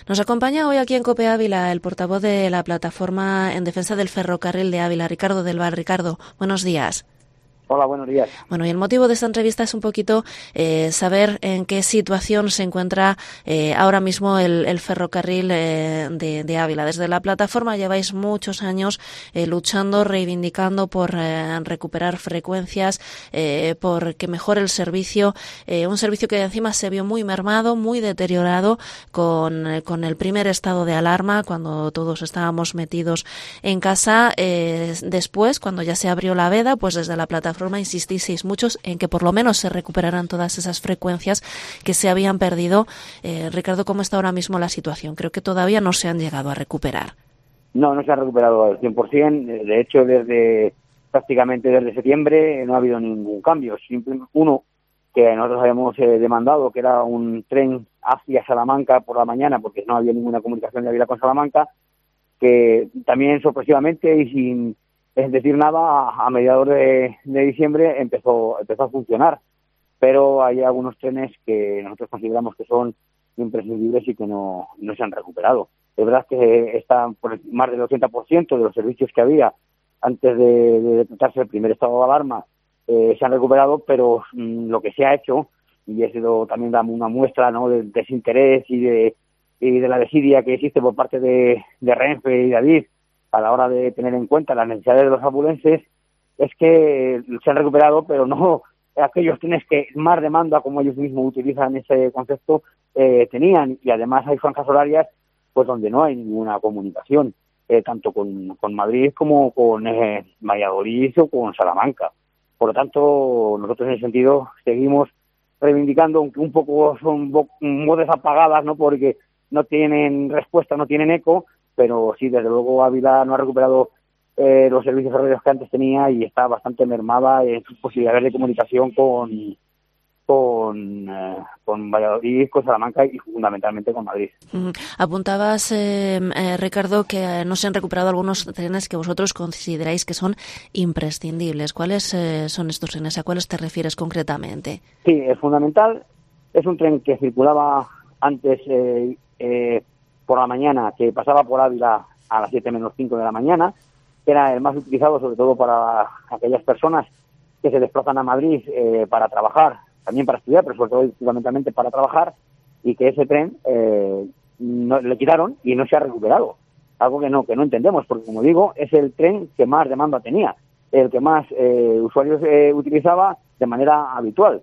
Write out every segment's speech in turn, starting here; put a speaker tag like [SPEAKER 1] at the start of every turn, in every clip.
[SPEAKER 1] Nos acompaña hoy aquí en COPE Ávila el portavoz de la plataforma en defensa del ferrocarril de Ávila, Ricardo del Val. Ricardo, buenos días.
[SPEAKER 2] Hola, buenos días.
[SPEAKER 1] Bueno, y el motivo de esta entrevista es un poquito saber en qué situación se encuentra ahora mismo el ferrocarril de Ávila. Desde la plataforma lleváis muchos años luchando, reivindicando por recuperar frecuencias, por que mejore el servicio, un servicio que encima se vio muy mermado, muy deteriorado con el primer estado de alarma, cuando todos estábamos metidos en casa. Después, cuando ya se abrió la veda, pues desde la plataforma insististeis muchos en que por lo menos se recuperaran todas esas frecuencias que se habían perdido. Ricardo, ¿cómo está ahora mismo la situación? Creo que todavía no se han llegado a recuperar.
[SPEAKER 2] No se ha recuperado al 100%. De hecho, prácticamente desde septiembre no ha habido ningún cambio. Simplemente uno que nosotros habíamos demandado, que era un tren hacia Salamanca por la mañana, porque no había ninguna comunicación de Ávila con Salamanca, que también sorpresivamente y sin decir nada, a mediados de diciembre empezó a funcionar. Pero hay algunos trenes que nosotros consideramos que son imprescindibles y que no se han recuperado. Es verdad que están por más del 80% de los servicios que había antes de decretarse el primer estado de alarma se han recuperado, pero lo que se ha hecho, y eso también da una muestra, ¿no?, del desinterés y de la desidia que existe por parte de Renfe y de Adif a la hora de tener en cuenta las necesidades de los abulenses, es que se han recuperado, pero no aquellos trenes que más demanda, como ellos mismos utilizan ese concepto, tenían. Y además hay franjas horarias pues donde no hay ninguna comunicación, tanto con Madrid como con Valladolid o con Salamanca. Por lo tanto, nosotros en ese sentido seguimos reivindicando, aunque un poco son voces apagadas, ¿no?, porque no tienen respuesta, no tienen eco, pero sí, desde luego Ávila no ha recuperado los servicios ferroviarios que antes tenía y está bastante mermada en sus posibilidades de comunicación con Valladolid, con Salamanca y fundamentalmente con Madrid.
[SPEAKER 1] Apuntabas, Ricardo, que no se han recuperado algunos trenes que vosotros consideráis que son imprescindibles. ¿Cuáles son estos trenes? ¿A cuáles te refieres concretamente?
[SPEAKER 2] Sí, es fundamental. Es un tren que circulaba antes por la mañana, que pasaba por Ávila a las 7:05 de la mañana, que era el más utilizado sobre todo para aquellas personas que se desplazan a Madrid para trabajar, también para estudiar, pero sobre todo fundamentalmente para trabajar, y que ese tren no, le quitaron y no se ha recuperado. Algo que no entendemos, porque como digo, es el tren que más demanda tenía, el que más usuarios utilizaba de manera habitual.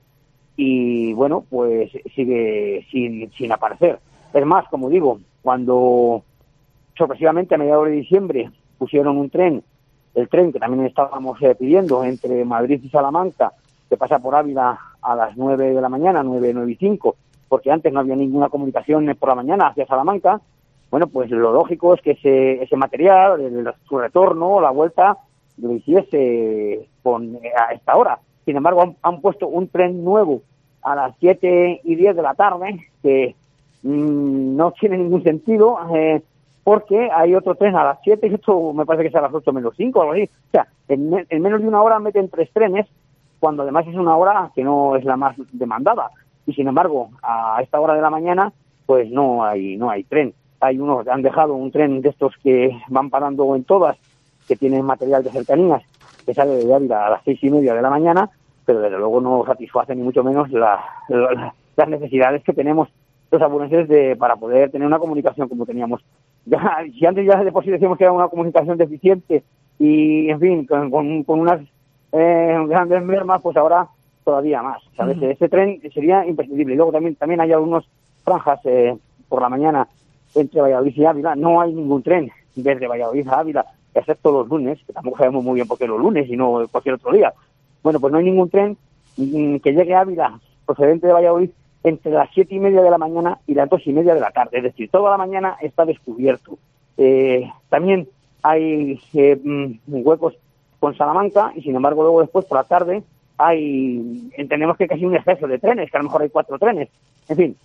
[SPEAKER 2] Y bueno, pues sigue sin aparecer. Es más, como digo, cuando sorpresivamente a mediados de diciembre pusieron un tren, el tren que también estábamos pidiendo entre Madrid y Salamanca, que pasa por Ávila a las 9 de la mañana, 9:05, porque antes no había ninguna comunicación por la mañana hacia Salamanca. Bueno, pues lo lógico es que ese material, su retorno, la vuelta, lo hiciese a esta hora. Sin embargo, han puesto un tren nuevo a las 7:10 de la tarde, que no tiene ningún sentido, porque hay otro tren a las 7 y esto me parece que es a las 8:05 o algo así. O sea, en menos de una hora meten 3 trenes, cuando además es una hora que no es la más demandada. Y sin embargo, a esta hora de la mañana, pues no hay tren. Han dejado un tren de estos que van parando en todas, que tienen material de cercanías, que sale de Ávila a las 6:30 de la mañana, pero desde luego no satisface ni mucho menos las necesidades que tenemos los abulenses para poder tener una comunicación como teníamos. Si antes ya de por sí decíamos que era una comunicación deficiente y, en fin, con unas grandes mermas, pues ahora todavía más, ¿sabes? Ese tren sería imprescindible. Y luego también hay algunas franjas por la mañana entre Valladolid y Ávila. No hay ningún tren desde Valladolid a Ávila, excepto los lunes, que tampoco sabemos muy bien por qué los lunes y no cualquier otro día. Bueno, pues no hay ningún tren que llegue a Ávila procedente de Valladolid entre las 7:30 de la mañana y las 2:30 de la tarde. Es decir, toda la mañana está descubierto. También hay huecos con Salamanca y, sin embargo, luego después por la tarde entendemos que casi un exceso de trenes, que a lo mejor hay 4 trenes. En fin,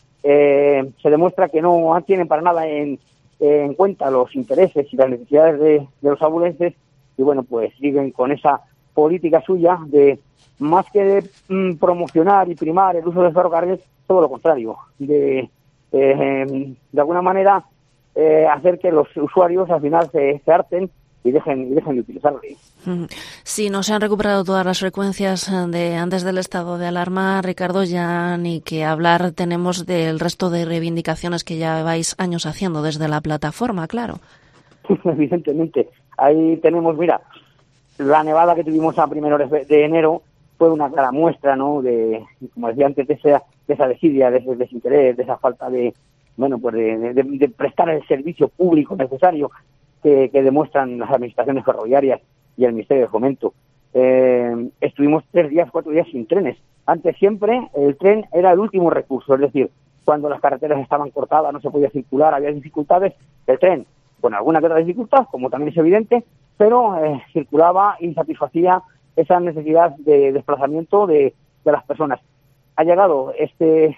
[SPEAKER 2] se demuestra que no tienen para nada en cuenta los intereses y las necesidades de los abulenses y, bueno, pues siguen con esa política suya de, más que de promocionar y primar el uso de ferrocarriles, todo lo contrario, de de alguna manera hacer que los usuarios al final se harten y dejen de utilizarlo.
[SPEAKER 1] Si no se han recuperado todas las frecuencias de antes del estado de alarma, Ricardo, ya ni que hablar tenemos del resto de reivindicaciones que ya vais años haciendo desde la plataforma, claro.
[SPEAKER 2] Evidentemente. Ahí tenemos, mira, la nevada que tuvimos a primeros de enero fue una clara muestra, ¿no?, de, como decía antes, de esa desidia, de ese desinterés, de esa falta de prestar el servicio público necesario que demuestran las administraciones ferroviarias y el Ministerio de Fomento. Estuvimos 4 días sin trenes. Antes siempre el tren era el último recurso, es decir, cuando las carreteras estaban cortadas, no se podía circular, había dificultades, el tren, con alguna que otra dificultad, como también es evidente, pero circulaba y satisfacía esa necesidad de desplazamiento de las personas. Ha llegado este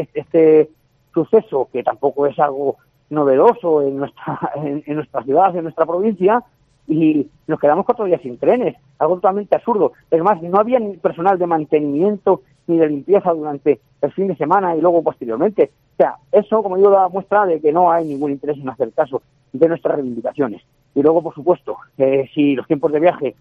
[SPEAKER 2] suceso, que tampoco es algo novedoso en nuestra ciudad, en nuestra provincia, y nos quedamos 4 días sin trenes, algo totalmente absurdo. Es más, no había ni personal de mantenimiento ni de limpieza durante el fin de semana y luego posteriormente. O sea, eso, como digo, da muestra de que no hay ningún interés en hacer caso de nuestras reivindicaciones. Y luego, por supuesto, si los tiempos de viaje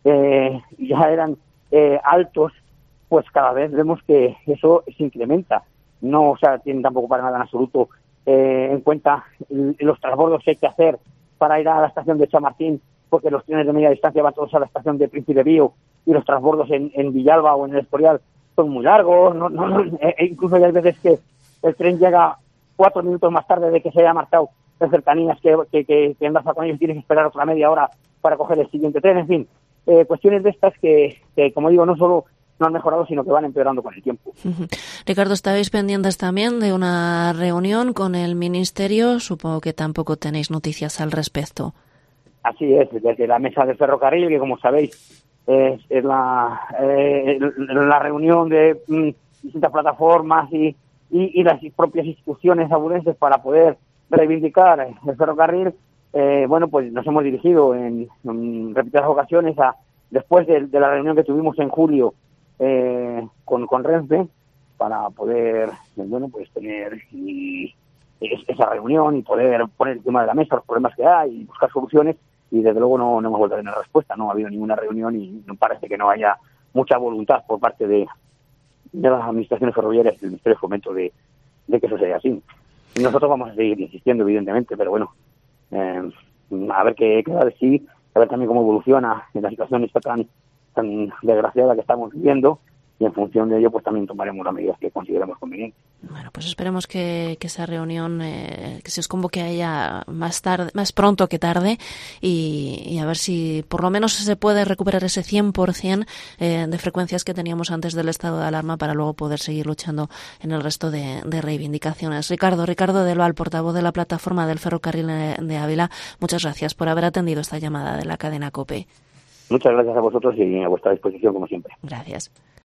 [SPEAKER 2] ya eran altos, pues cada vez vemos que eso se incrementa. No, o sea, tienen tampoco para nada en absoluto en cuenta los transbordos que hay que hacer para ir a la estación de Chamartín, porque los trenes de media distancia van todos a la estación de Príncipe Pío y los transbordos en Villalba o en el Escorial son muy largos. Incluso hay veces que el tren llega 4 minutos más tarde de que se haya marchado en cercanías, que andas con ellos y tienes que esperar otra media hora para coger el siguiente tren. En fin, cuestiones de estas que, como digo, no solo no han mejorado, sino que van empeorando con el tiempo.
[SPEAKER 1] Ricardo, estabais pendientes también de una reunión con el Ministerio. Supongo que tampoco tenéis noticias al respecto.
[SPEAKER 2] Así es, desde la mesa del ferrocarril, que como sabéis es la reunión de distintas plataformas y las propias instituciones abulenses para poder reivindicar el ferrocarril. Bueno, pues nos hemos dirigido en repetidas ocasiones después de la reunión que tuvimos en julio con Renfe, para poder, bueno, pues tener esa reunión y poder poner encima de la mesa los problemas que hay y buscar soluciones, y desde luego no hemos vuelto a tener respuesta. No ha habido ninguna reunión y no parece que no haya mucha voluntad por parte de las administraciones ferroviarias y del Ministerio de Fomento de que eso sea así. Y nosotros vamos a seguir insistiendo, evidentemente, pero bueno, a ver qué queda de sí, a ver también cómo evoluciona la situación esta tan desgraciada que estamos viviendo, y en función de ello pues también tomaremos las medidas que consideremos convenientes.
[SPEAKER 1] Bueno, pues esperemos que esa reunión que se os convoque a ella más pronto que tarde, y a ver si por lo menos se puede recuperar ese 100% de frecuencias que teníamos antes del estado de alarma, para luego poder seguir luchando en el resto de reivindicaciones. Ricardo del Val, portavoz de la plataforma del ferrocarril de Ávila, muchas gracias por haber atendido esta llamada de la cadena COPE.
[SPEAKER 2] Muchas gracias a vosotros y a vuestra disposición, como siempre.
[SPEAKER 1] Gracias.